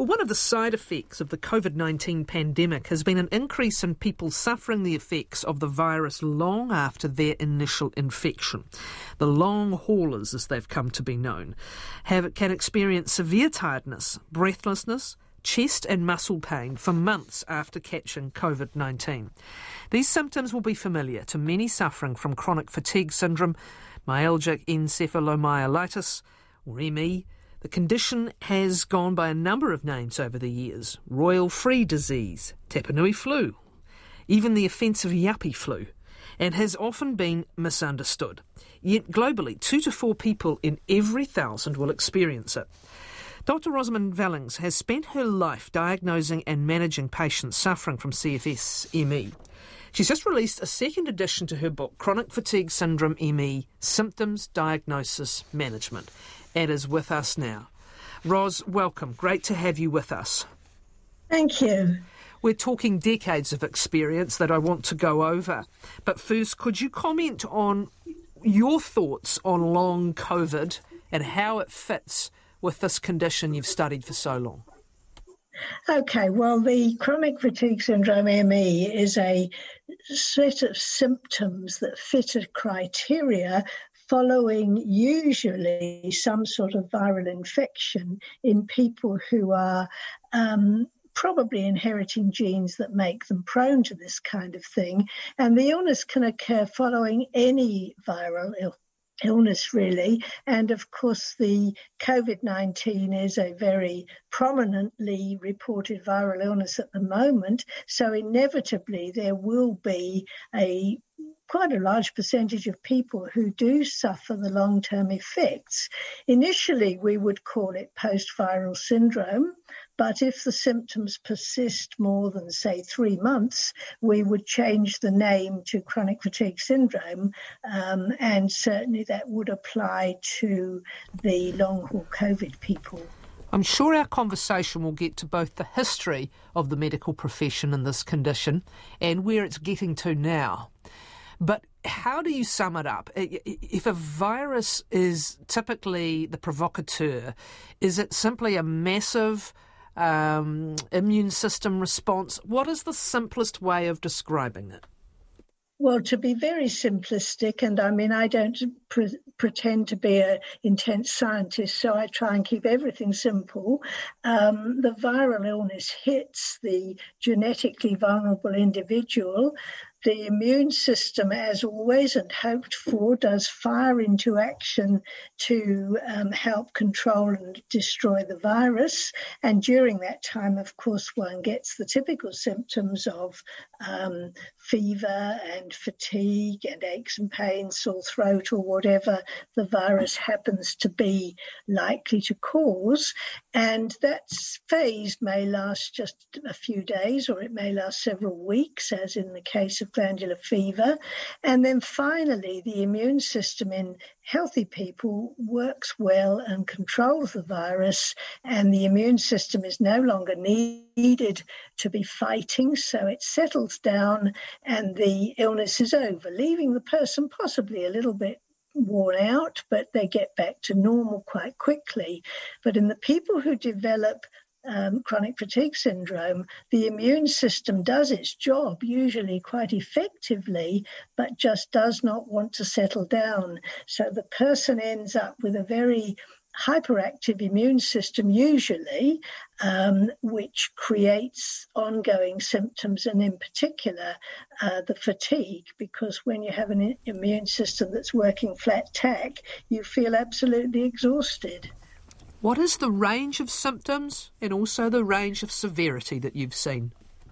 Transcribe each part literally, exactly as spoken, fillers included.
Well, one of the side effects of the COVID nineteen pandemic has been an increase in people suffering the effects of the virus long after their initial infection. The long haulers, as they've come to be known, have, can experience severe tiredness, breathlessness, chest and muscle pain for months after catching COVID nineteen. These symptoms will be familiar to many suffering from chronic fatigue syndrome, myalgic encephalomyelitis, or M E. The condition has gone by a number of names over the years: royal free disease, Tapanui flu, even the offensive yuppie flu, and has often been misunderstood. Yet globally, two to four people in every thousand will experience it. Doctor Rosamund Vellings has spent her life diagnosing and managing patients suffering from C F S M E. She's just released a second edition to her book, Chronic Fatigue Syndrome M E, Symptoms, Diagnosis, Management, and is with us now. Ros, welcome. Great to have you with us. Thank you. We're talking decades of experience that I want to go over. But first, could you comment on your thoughts on long COVID and how it fits with this condition you've studied for so long? Okay, well, the chronic fatigue syndrome M E is a set of symptoms that fit a criteria following usually some sort of viral infection in people who are um, probably inheriting genes that make them prone to this kind of thing. And the illness can occur following any viral illness. illness really, and of course the COVID nineteen is a very prominently reported viral illness at the moment, so inevitably there will be a quite a large percentage of people who do suffer the long-term effects. Initially we would call it post-viral syndrome, but if the symptoms persist more than, say, three months, we would change the name to chronic fatigue syndrome, um, and certainly that would apply to the long-haul COVID people. I'm sure our conversation will get to both the history of the medical profession in this condition and where it's getting to now. But how do you sum it up? If a virus is typically the provocateur, is it simply a massive um, immune system response? What is the simplest way of describing it? Well, to be very simplistic, and I mean, I don't pre- pretend to be an intense scientist, so I try and keep everything simple. Um, the viral illness hits the genetically vulnerable individual. The immune system, as always and hoped for, does fire into action to um, help control and destroy the virus. And during that time, of course, one gets the typical symptoms of um, fever and fatigue and aches and pains, sore throat, or whatever the virus happens to be likely to cause. And that phase may last just a few days, or it may last several weeks, as in the case of glandular fever. And then finally, the immune system in healthy people works well and controls the virus, and the immune system is no longer needed to be fighting, so it settles down and the illness is over, leaving the person possibly a little bit worn out, but they get back to normal quite quickly. But in the people who develop Um, chronic fatigue syndrome, the immune system does its job usually quite effectively, but just does not want to settle down. So the person ends up with a very hyperactive immune system usually, um, which creates ongoing symptoms, and in particular uh, the fatigue, because when you have an immune system that's working flat tack, you feel absolutely exhausted. What is the range of symptoms and also the range of severity that you've seen?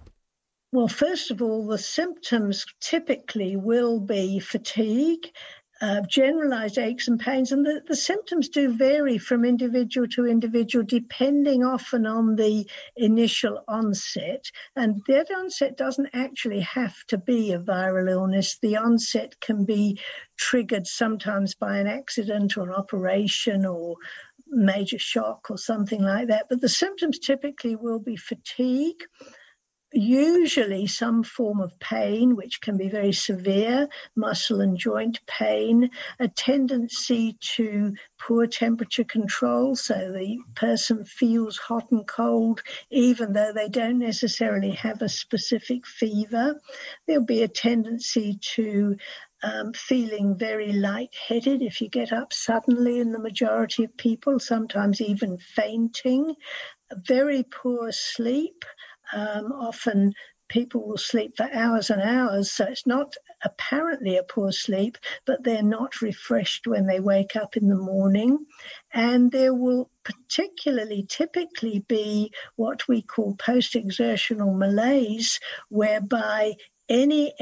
Well, first of all, the symptoms typically will be fatigue, uh, generalised aches and pains, and the, the symptoms do vary from individual to individual, depending often on the initial onset. And that onset doesn't actually have to be a viral illness. The onset can be triggered sometimes by an accident or an operation or major shock or something like that. But the symptoms typically will be fatigue, usually some form of pain, which can be very severe, muscle and joint pain, a tendency to poor temperature control, so the person feels hot and cold even though they don't necessarily have a specific fever. There'll be a tendency to Um, feeling very lightheaded if you get up suddenly in the majority of people, sometimes even fainting, very poor sleep. Um, often people will sleep for hours and hours, so it's not apparently a poor sleep, but they're not refreshed when they wake up in the morning. And there will particularly typically be what we call post-exertional malaise, whereby any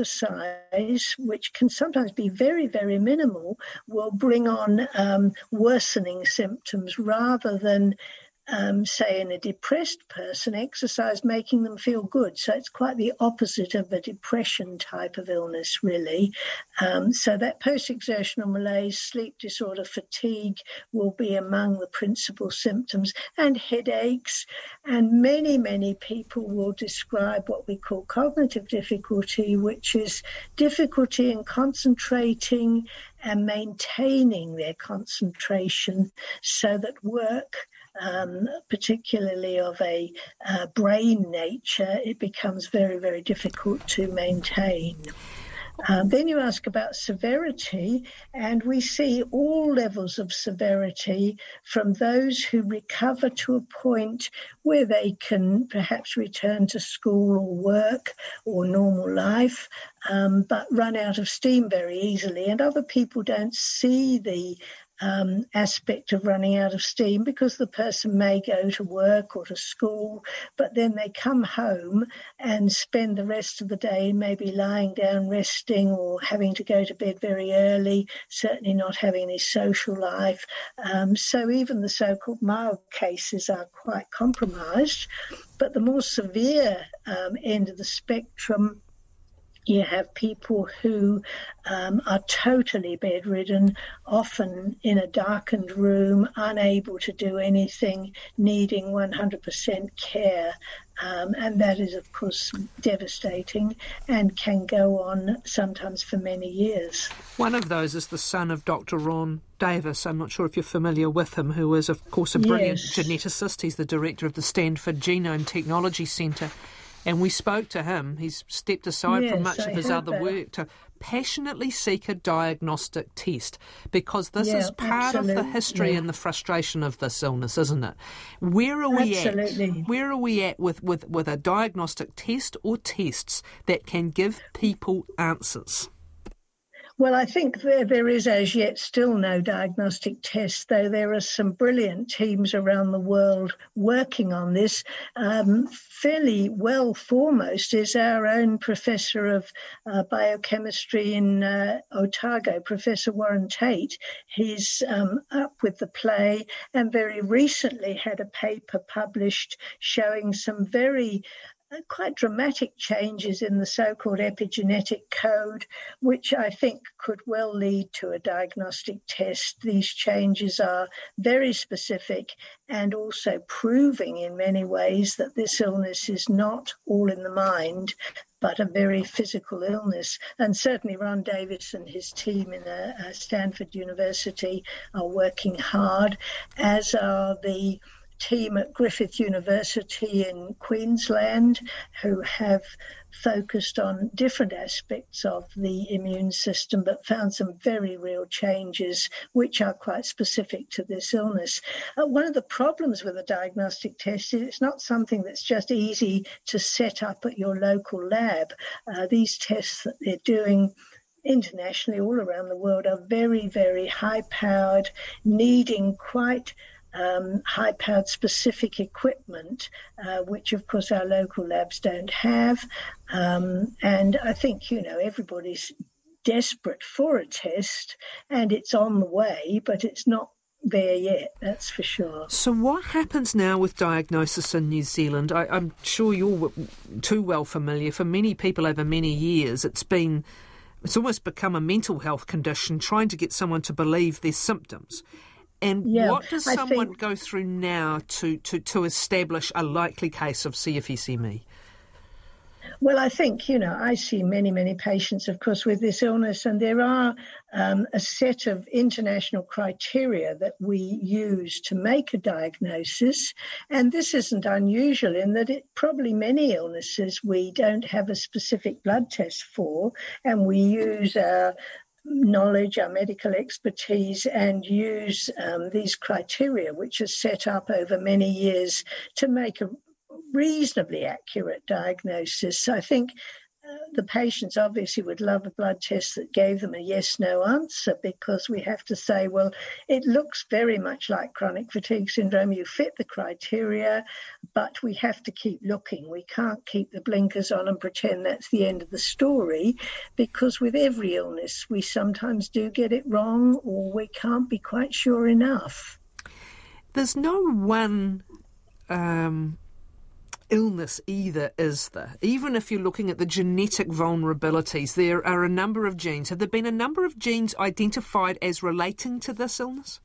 exercise, which can sometimes be very, very minimal, will bring on um, worsening symptoms rather than, um, say, in a depressed person, exercise making them feel good. So it's quite the opposite of a depression type of illness, really. Um, so that post-exertional malaise, sleep disorder, fatigue will be among the principal symptoms, and headaches. And many, many people will describe what we call cognitive difficulty, which is difficulty in concentrating and maintaining their concentration, so that work, Um, particularly of a uh, brain nature, it becomes very, very difficult to maintain. Um, then you ask about severity, and we see all levels of severity, from those who recover to a point where they can perhaps return to school or work or normal life, um, but run out of steam very easily. And other people don't see the Um, aspect of running out of steam, because the person may go to work or to school, but then they come home and spend the rest of the day maybe lying down resting, or having to go to bed very early, certainly not having any social life. Um, so even the so-called mild cases are quite compromised. But the more severe um, end of the spectrum, you have people who um, are totally bedridden, often in a darkened room, unable to do anything, needing one hundred percent care. Um, and that is, of course, devastating and can go on sometimes for many years. One of those is the son of Doctor Ron Davis. I'm not sure if you're familiar with him, who is, of course, a brilliant Yes. geneticist. He's the director of the Stanford Genome Technology Centre. And we spoke to him. He's stepped aside Yes, from much I of his heard other that. work to passionately seek a diagnostic test, because this Yeah, is part of the absolutely. history and the frustration of this illness, isn't it? Where are we Absolutely. at? Where are we at with, with, with a diagnostic test or tests that can give people answers? Well, I think there, there is as yet still no diagnostic test, though there are some brilliant teams around the world working on this. Um, fairly well foremost is our own professor of uh, biochemistry in uh, Otago, Professor Warren Tate. He's um, up with the play, and very recently had a paper published showing some very quite dramatic changes in the so-called epigenetic code, which I think could well lead to a diagnostic test. These changes are very specific and also proving in many ways that this illness is not all in the mind, but a very physical illness. And certainly Ron Davis and his team in uh, uh, Stanford University are working hard, as are the team at Griffith University in Queensland, who have focused on different aspects of the immune system, but found some very real changes which are quite specific to this illness. Uh, one of the problems with a diagnostic test is it's not something that's just easy to set up at your local lab. Uh, these tests that they're doing internationally all around the world are very, very high-powered, needing quite Um, high-powered specific equipment, uh, which of course our local labs don't have. Um, and I think, you know, everybody's desperate for a test, and it's on the way, but it's not there yet, that's for sure. So what happens now with diagnosis in New Zealand? I, I'm sure you're too well familiar. For many people over many years, it's been, it's almost become a mental health condition, trying to get someone to believe their symptoms. And Yeah, what does I someone think- go through now to, to, to establish a likely case of C F S M E? Well, I think, you know, I see many, many patients, of course, with this illness, and there are um, a set of international criteria that we use to make a diagnosis. And this isn't unusual in that it probably many illnesses we don't have a specific blood test for, and we use our knowledge, our medical expertise, and use um, these criteria, which are set up over many years to make a reasonably accurate diagnosis. I think uh, the patients obviously would love a blood test that gave them a yes-no answer, because we have to say, well, it looks very much like chronic fatigue syndrome. You fit the criteria, but we have to keep looking. We can't keep the blinkers on and pretend that's the end of the story, because with every illness, we sometimes do get it wrong, or we can't be quite sure enough. There's no one Um illness either, is there? Even if you're looking at the genetic vulnerabilities, there are a number of genes. Have there been a number of genes identified as relating to this illness?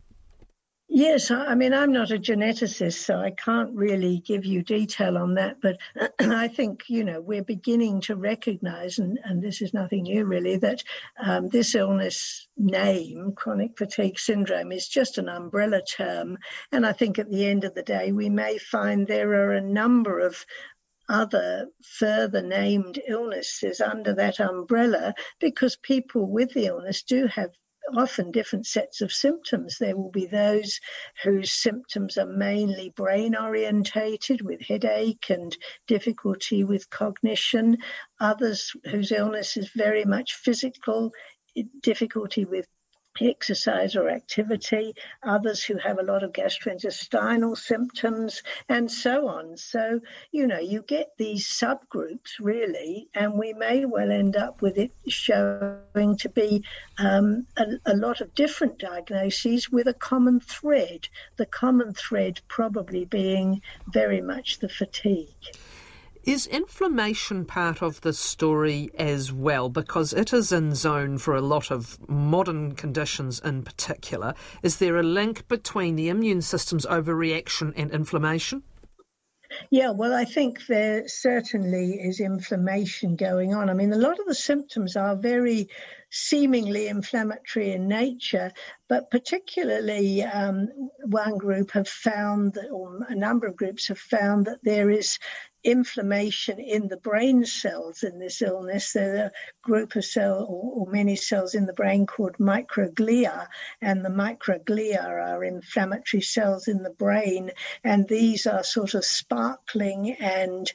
Yes, I mean, I'm not a geneticist, so I can't really give you detail on that. But I think, you know, we're beginning to recognise, and, and this is nothing new really, that um, this illness name, chronic fatigue syndrome, is just an umbrella term. And I think at the end of the day, we may find there are a number of other further named illnesses under that umbrella, because people with the illness do have often different sets of symptoms. There will be those whose symptoms are mainly brain orientated, with headache and difficulty with cognition, others whose illness is very much physical, difficulty with exercise or activity, others who have a lot of gastrointestinal symptoms, and so on. So, you know, you get these subgroups really, and we may well end up with it showing to be um, a, a lot of different diagnoses with a common thread, the common thread probably being very much the fatigue. Is inflammation part of the story as well? Because it is in zone for a lot of modern conditions in particular. Is there a link between the immune system's overreaction and inflammation? Yeah, well, I think there certainly is inflammation going on. I mean, a lot of the symptoms are very seemingly inflammatory in nature, but particularly um, one group have found, that, or a number of groups have found, that there is inflammation in the brain cells in this illness. There's a group of cells, or, or many cells in the brain called microglia, and the microglia are inflammatory cells in the brain, and these are sort of sparkling and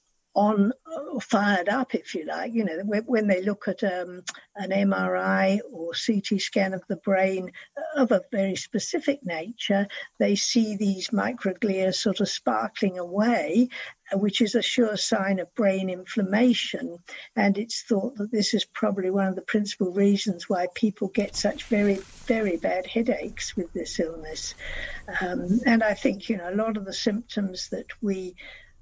on fired up, if you like. You know, when they look at um, an M R I or C T scan of the brain of a very specific nature, they see these microglia sort of sparkling away, which is a sure sign of brain inflammation. And it's thought that this is probably one of the principal reasons why people get such very, very bad headaches with this illness. Um, and I think, you know, a lot of the symptoms that we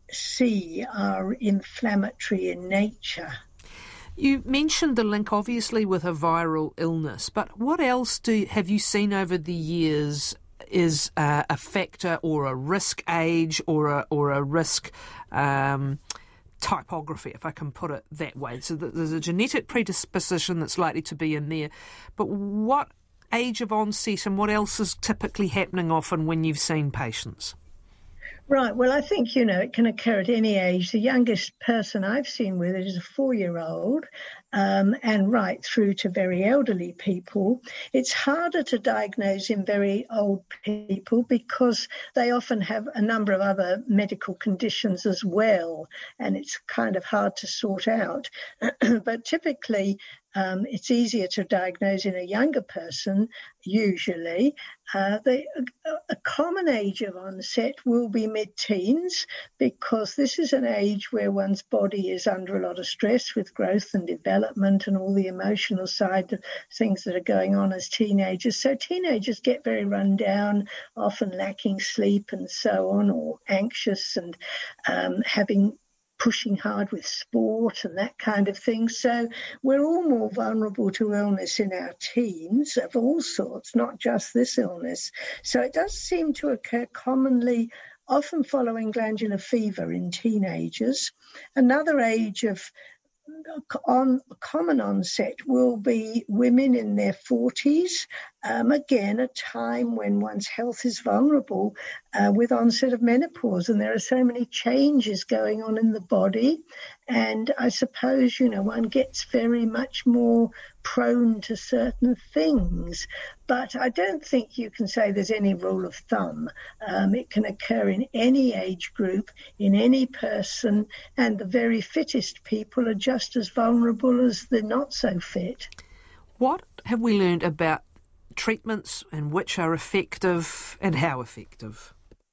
see are inflammatory in nature. You mentioned the link, obviously, with a viral illness, but what else do have you seen over the years is uh, a factor or a risk age or a, or a risk um, typography, if I can put it that way? So there's a genetic predisposition that's likely to be in there, but what age of onset and what else is typically happening often when you've seen patients? Right. Well, I think, you know, it can occur at any age. The youngest person I've seen with it is a four-year-old, um, and right through to very elderly people. It's harder to diagnose in very old people because they often have a number of other medical conditions as well, and it's kind of hard to sort out. But typically, Um, it's easier to diagnose in a younger person, usually. Uh, the, a, a common age of onset will be mid-teens, because this is an age where one's body is under a lot of stress with growth and development and all the emotional side of things that are going on as teenagers. So teenagers get very run down, often lacking sleep and so on, or anxious and um, having pushing hard with sport and that kind of thing. So we're all more vulnerable to illness in our teens of all sorts, not just this illness. So it does seem to occur commonly often following glandular fever in teenagers. Another age of on common onset will be women in their forties. Um, again, a time when one's health is vulnerable uh, with onset of menopause, and there are so many changes going on in the body. And I suppose, you know, one gets very much more prone to certain things. But I don't think you can say there's any rule of thumb. Um, it can occur in any age group, in any person, and the very fittest people are just as vulnerable as the not so fit. What have we learned about treatments and which are effective and how effective?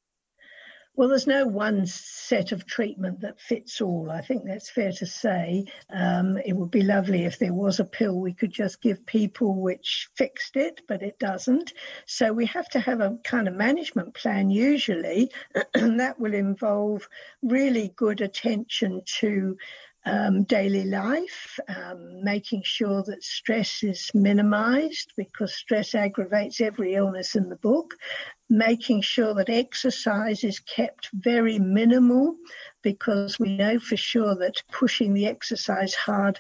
Well, there's no one set of treatment that fits all. I think that's fair to say. Um, it would be lovely if there was a pill we could just give people which fixed it, but it doesn't. So we have to have a kind of management plan usually, and that will involve really good attention to Um, daily life, um, making sure that stress is minimised because stress aggravates every illness in the book, making sure that exercise is kept very minimal because we know for sure that pushing the exercise hard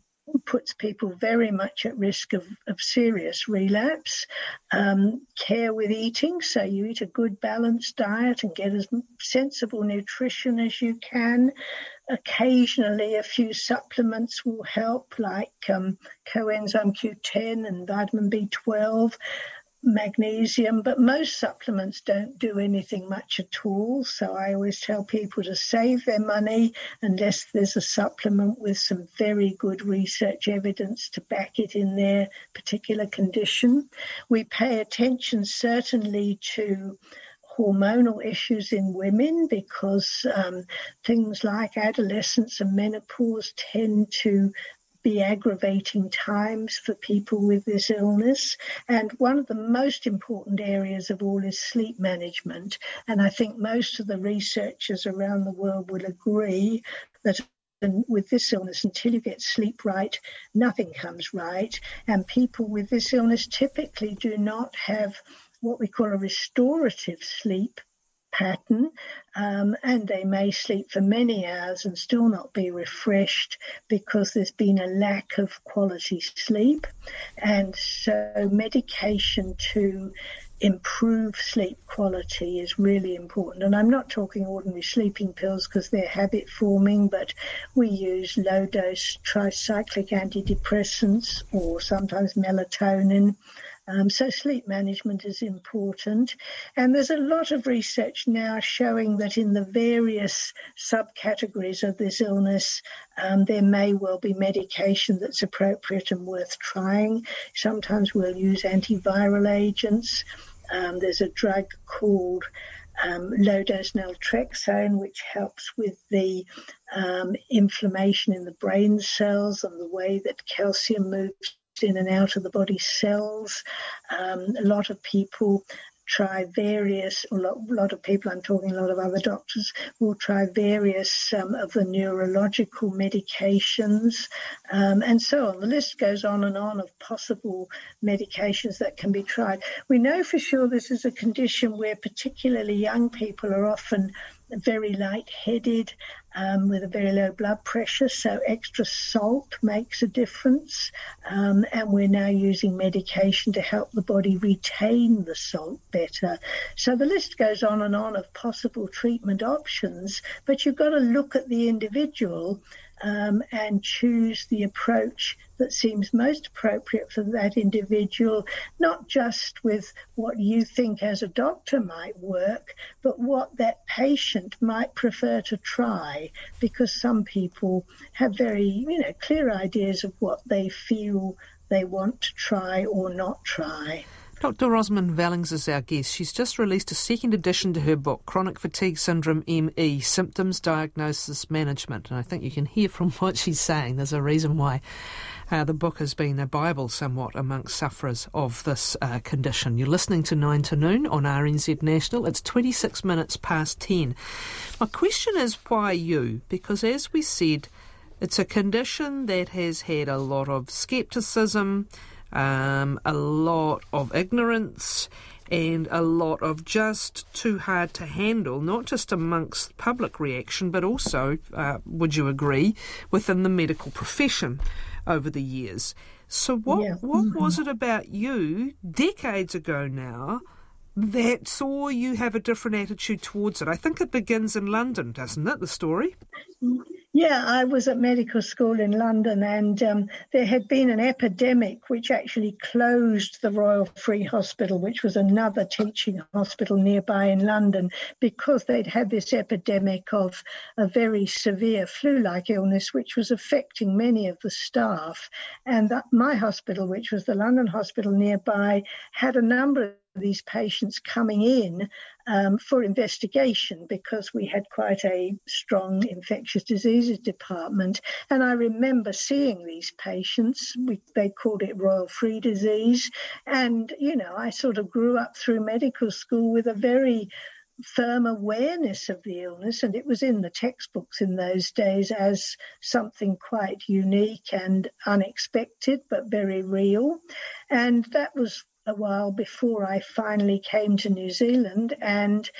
puts people very much at risk of, of serious relapse. Um, care with eating, so you eat a good balanced diet and get as sensible nutrition as you can. Occasionally a few supplements will help, like um, coenzyme Q ten and vitamin B twelve, magnesium, but most supplements don't do anything much at all. So I always tell people to save their money unless there's a supplement with some very good research evidence to back it in their particular condition. We pay attention certainly to hormonal issues in women because um, things like adolescence and menopause tend to be aggravating times for people with this illness. And one of the most important areas of all is sleep management. And I think most of the researchers around the world will agree that with this illness, until you get sleep right, nothing comes right. And people with this illness typically do not have what we call a restorative sleep pattern, um, and they may sleep for many hours and still not be refreshed because there's been a lack of quality sleep. And so medication to improve sleep quality is really important. And I'm not talking ordinary sleeping pills because they're habit forming, but we use low dose tricyclic antidepressants or sometimes melatonin. Um, so sleep management is important. And there's a lot of research now showing that in the various subcategories of this illness, um, there may well be medication that's appropriate and worth trying. Sometimes we'll use antiviral agents. Um, there's a drug called um, low-dose naltrexone, which helps with the um, inflammation in the brain cells and the way that calcium moves in and out of the body cells. Um, a lot of people try various, a lot, a lot of people, I'm talking a lot of other doctors, will try various um, of the neurological medications um, and so on. The list goes on and on of possible medications that can be tried. We know for sure this is a condition where particularly young people are often very lightheaded um, with a very low blood pressure, so extra salt makes a difference, um, and we're now using medication to help the body retain the salt better. So the list goes on and on of possible treatment options, but you've got to look at the individual Um, and choose the approach that seems most appropriate for that individual, not just with what you think as a doctor might work, but what that patient might prefer to try, because some people have very, you know, clear ideas of what they feel they want to try or not try. Doctor Rosamond Vellings is our guest. She's just released a second edition to her book, Chronic Fatigue Syndrome M E, Symptoms, Diagnosis, Management. And I think you can hear from what she's saying, there's a reason why uh, the book has been a Bible somewhat amongst sufferers of this uh, condition. You're listening to nine to noon on R N Z National. It's twenty-six minutes past ten. My question is, why you? Because as we said, it's a condition that has had a lot of scepticism, Um, a lot of ignorance, and a lot of just too hard to handle, not just amongst public reaction, but also, uh, would you agree, within the medical profession over the years. So what, yeah. what mm-hmm. was it about you, decades ago now, that saw you have a different attitude towards it? I think it begins in London, doesn't it, the story? Yeah, I was at medical school in London, and um, there had been an epidemic which actually closed the Royal Free Hospital, which was another teaching hospital nearby in London, because they'd had this epidemic of a very severe flu-like illness which was affecting many of the staff. And that, my hospital, which was the London hospital nearby, had a number of these patients coming in um, for investigation, because we had quite a strong infectious diseases department. And I remember seeing these patients. We, they called it Royal Free disease. And, you know, I sort of grew up through medical school with a very firm awareness of the illness, and it was in the textbooks in those days as something quite unique and unexpected, but very real. And that was a while before I finally came to New Zealand, and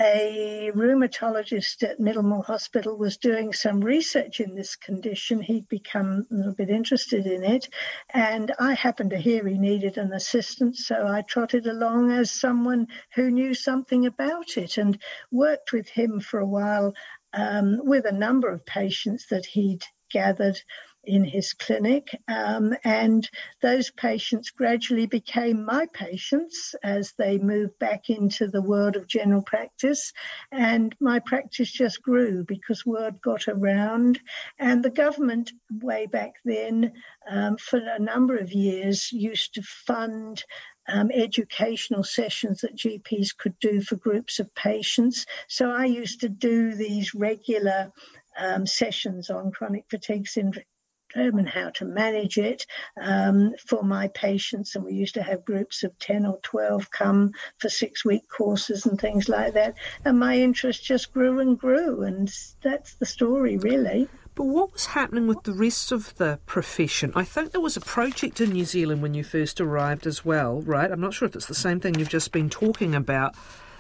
a rheumatologist at Middlemore Hospital was doing some research in this condition. He'd become a little bit interested in it, and I happened to hear he needed an assistant, so I trotted along as someone who knew something about it and worked with him for a while um, with a number of patients that he'd gathered in his clinic, um, and those patients gradually became my patients as they moved back into the world of general practice, and my practice just grew because word got around. And the government way back then, um, for a number of years, used to fund Um, educational sessions that G Ps could do for groups of patients. So I used to do these regular um, sessions on chronic fatigue syndrome and how to manage it um, for my patients. And we used to have groups of ten or twelve come for six-week courses and things like that. And my interest just grew and grew. And that's the story, really. But what was happening with the rest of the profession? I think there was a project in New Zealand when you first arrived as well, right? I'm not sure if it's the same thing you've just been talking about,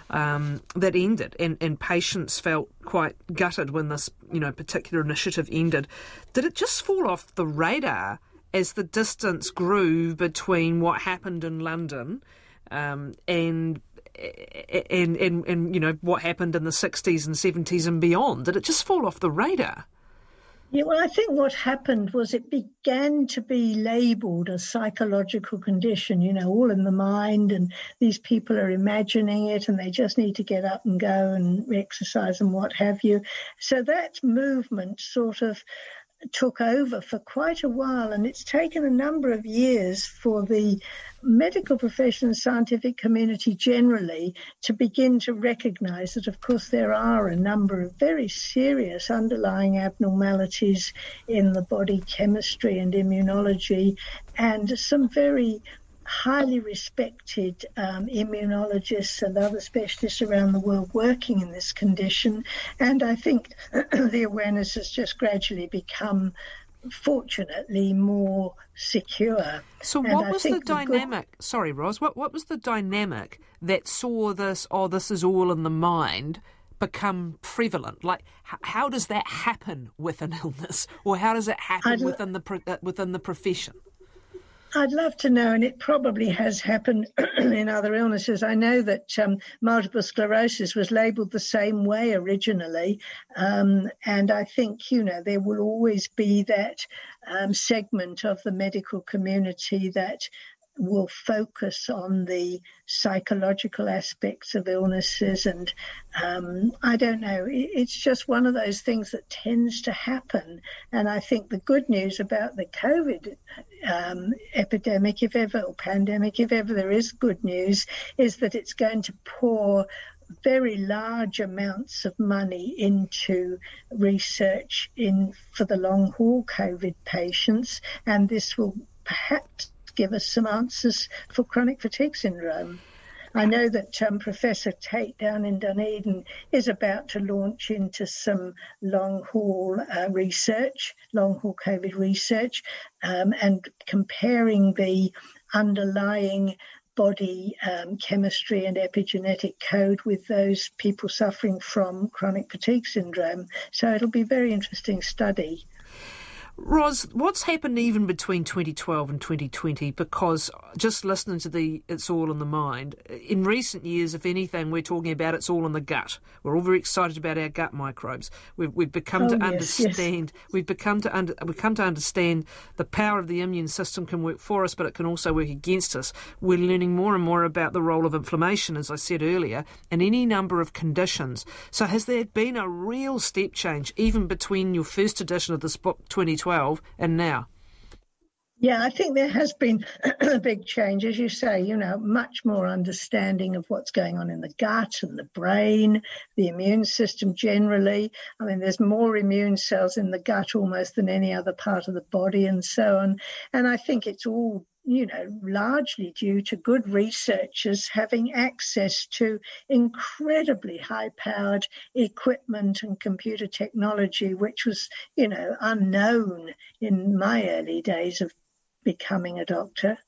um, that ended, and, and patients felt quite gutted when this, you know, particular initiative ended. Did it just fall off the radar as the distance grew between what happened in London um, and and, and and you know what happened in the sixties and seventies and beyond? Did it just fall off the radar? Yeah, well, I think what happened was it began to be labelled a psychological condition, you know, all in the mind, and these people are imagining it and they just need to get up and go and exercise and what have you. So that movement sort of took over for quite a while, and it's taken a number of years for the medical profession and scientific community generally to begin to recognise that, of course, there are a number of very serious underlying abnormalities in the body chemistry and immunology, and some very highly respected um, immunologists and other specialists around the world working in this condition. And I think the awareness has just gradually become, fortunately, more secure. So and what I was the think dynamic, good... sorry Ros, what, what was the dynamic that saw this, oh, this is all in the mind, become prevalent? Like, h- how does that happen with an illness, or how does it happen I'd... within the pro- uh, within the profession? I'd love to know, and it probably has happened in other illnesses. I know that um, multiple sclerosis was labelled the same way originally, um, and I think, you know, there will always be that um, segment of the medical community that will focus on the psychological aspects of illnesses. And um, I don't know, it's just one of those things that tends to happen. And I think the good news about the COVID um, epidemic, if ever, or pandemic, if ever there is good news, is that it's going to pour very large amounts of money into research in for the long haul COVID patients, and this will perhaps give us some answers for chronic fatigue syndrome. I know that um, Professor Tate down in Dunedin is about to launch into some long-haul uh, research, long-haul COVID research, um, and comparing the underlying body um, chemistry and epigenetic code with those people suffering from chronic fatigue syndrome. So it'll be a very interesting study. Ros, what's happened even between twenty twelve and twenty twenty? Because just listening to the It's All in the Mind, in recent years, if anything, we're talking about it's all in the gut. We're all very excited about our gut microbes. We've, we've become oh, to yes, understand. Yes. We've become to under, we've come to understand the power of the immune system can work for us, but it can also work against us. We're learning more and more about the role of inflammation, as I said earlier, in any number of conditions. So has there been a real step change, even between your first edition of this book, twenty twelve, and now? Yeah, I think there has been a big change. As you say, you know, much more understanding of what's going on in the gut and the brain, the immune system generally. I mean, there's more immune cells in the gut almost than any other part of the body and so on. And I think it's all, you know, largely due to good researchers having access to incredibly high-powered equipment and computer technology, which was, you know, unknown in my early days of becoming a doctor.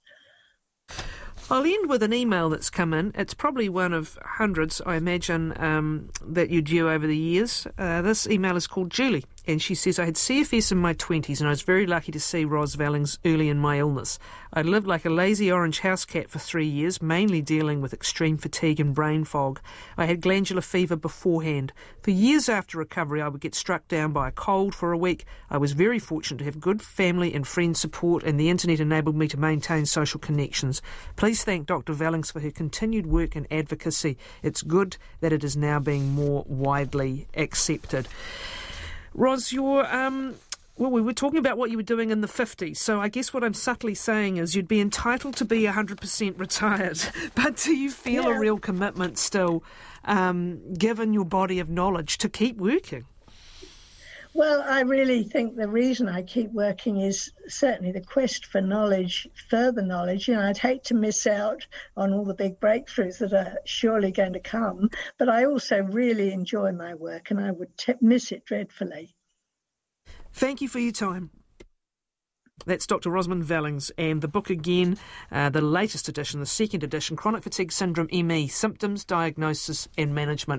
I'll end with an email that's come in. It's probably one of hundreds, I imagine, um, that you do over the years. Uh, this email is called Julie, and she says, I had C F S in my twenties and I was very lucky to see Ros Vellings early in my illness. I lived like a lazy orange house cat for three years, mainly dealing with extreme fatigue and brain fog. I had glandular fever beforehand. For years after recovery, I would get struck down by a cold for a week. I was very fortunate to have good family and friend support, and the internet enabled me to maintain social connections. Please thank Doctor Vellings for her continued work and advocacy. It's good that it is now being more widely accepted. Ros, you're, um, well, we were talking about what you were doing in the fifties, so I guess what I'm subtly saying is you'd be entitled to be one hundred percent retired, but do you feel yeah. a real commitment still, um, given your body of knowledge, to keep working? Well, I really think the reason I keep working is certainly the quest for knowledge, further knowledge. You know, I'd hate to miss out on all the big breakthroughs that are surely going to come, but I also really enjoy my work and I would t- miss it dreadfully. Thank you for your time. That's Doctor Rosamund Vellings, and the book again, uh, the latest edition, the second edition, Chronic Fatigue Syndrome M E, Symptoms, Diagnosis and Management.